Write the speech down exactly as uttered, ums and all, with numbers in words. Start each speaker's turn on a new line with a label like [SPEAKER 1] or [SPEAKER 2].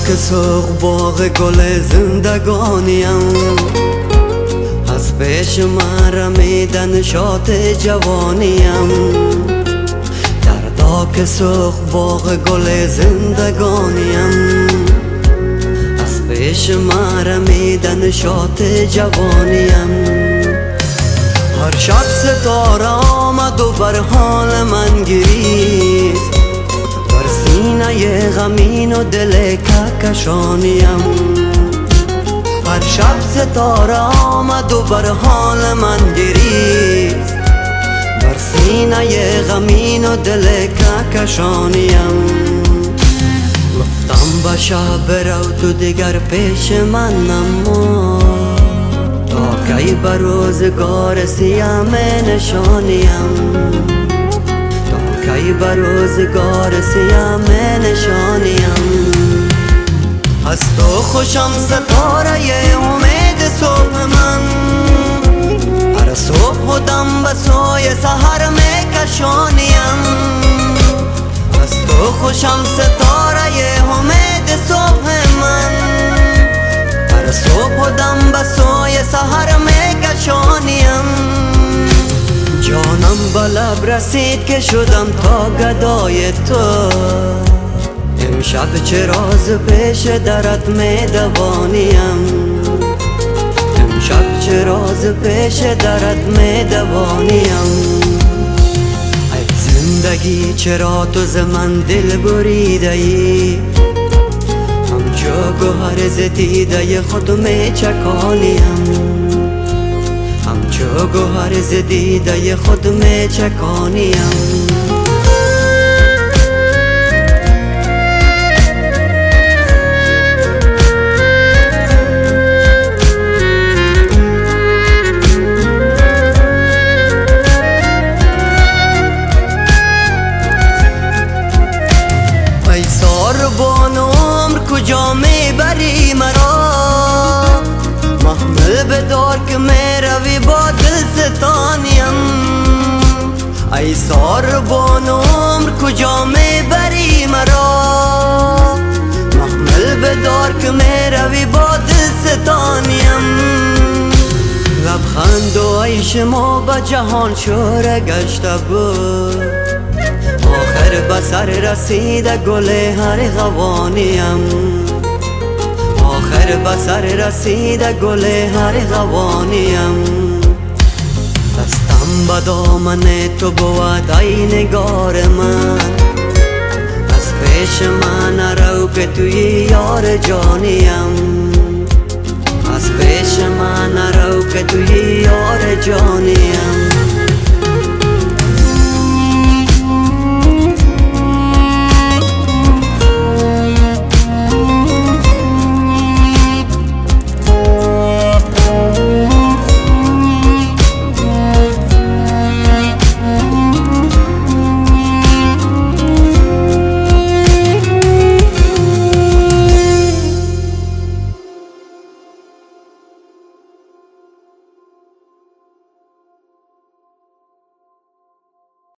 [SPEAKER 1] که سوق باغ گل زندگانیم، از پیش من رمیدن شات جوانیم. دردا که سوق باغ گل زندگانیم، از پیش من رمیدن شات جوانیم. هر شب ستاره آمد و بر حال من گریست، بر سینه غمین و دل کهکشانیم. هر شب ستاره آمد و بر حال من گریست، بر سینه غمین و دل کهکشانیم. گفتم به شب رو تو دیگر پیش من نما، تا کی بر روزگار سیام نشانیم، تا کی بر روزگار سیام نشانیم. از تو خوشم ستاره امید صبح من، هر صبح و دم به سوی سحر میکشانیم. از تو خوشم ستاره امید صبح من، هر صبح و دم به سوی سحر میکشانیم. جانم به لب رسید که شدم تا گدای تو، امشب چه راز پیش درت می دوانیم. امشب چه راز پیش درت می دوانیم. ای زندگی چرا تو ز من دل بریده ای، همچو گوهر ز دیده خود می چکانیم. همچو گوهر ز دیده خود می چکانیم. ساربان عمر کجا میبری مرا، محمل بدار که میروی با دل ستانیم. ای ساربان عمر کجا میبری مرا، محمل بدار که میروی با دل ستانیم. لبخند و عیش ما به جهان شوره گشته بود، آخر به سر رسیده گل هر غوانیم. آخر به سر رسیده گل هر غوانیم. دستم به دامن تو بود ای نگار من، از پیش من نرو که توی یار جانیم. از پیش من نرو که توی یار جانیم.